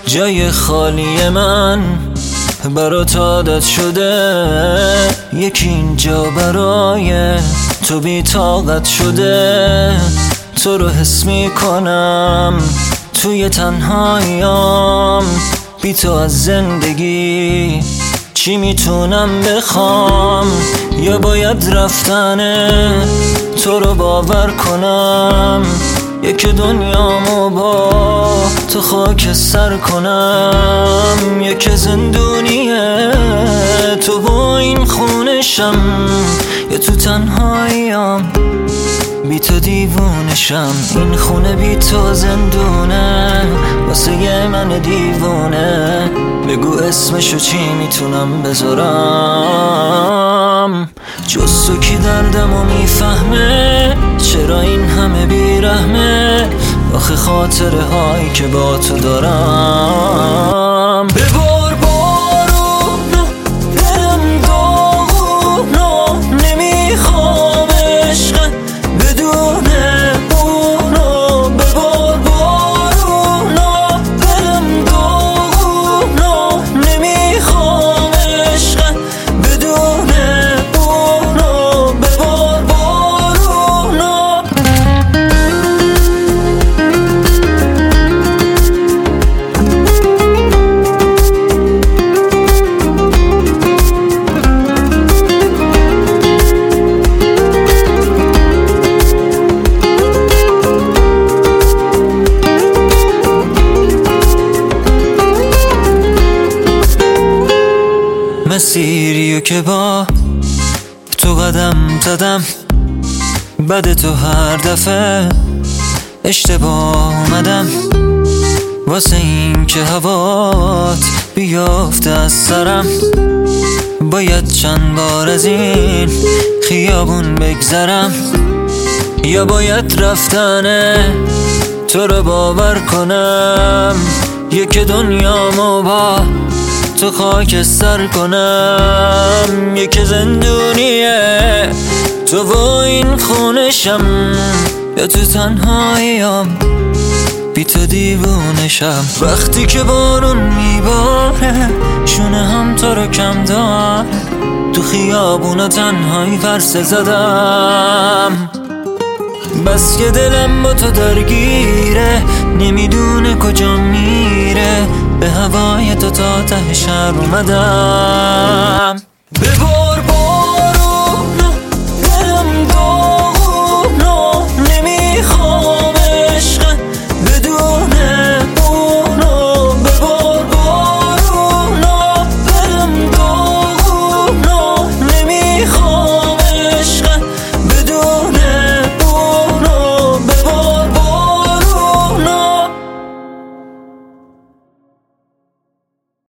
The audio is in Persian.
جای خالی من برات عادت شده، یکی اینجا برای تو بی طاقت شده. تو رو حس میکنم توی تنهاییام، بی تو از زندگی چی میتونم بخوام؟ یا باید رفتنه تو رو باور کنم، یک دنیامو با تو خاک سر کنم. یک زندونیه تو با این خونشم، یا تو تنهاییام بی تو دیوونشم. این خونه بی تو زندونه واسه من دیوونه. بگو اسمشو چی میتونم بذارم؟ جز تو کی دردمو میفهمه؟ چرا این همه بیرحمه؟ آخه خاطره هایی که با تو دارم. ببار بارونو دلم داغونو، نمیخوام عشق بدون اونو. ببار بارونو دلم داغونو، نمیخوام عشق بدون اونو. ببار بارونو. مسیریو که با تو قدم زدم، بعد تو هر دفعه اشتباه اومدم. واسه این که هوات بیافته از سرم، باید چند بار از این خیابون بگذرم. یا باید رفتنه تو رو باور کنم، یک دنیامو با تو خاک سر کنم. یک زندونیه تو با این خونشم، یا تو تنهاییام بی تو دیوونشم. وقتی که بارون میباره شونه هم تو رو کم دار، تو خیابونا تنهایی فرسه زدم. بس که دلم با تو درگیره، نمیدونه کجا میره. به هوای تو تا ته شهر اومدم.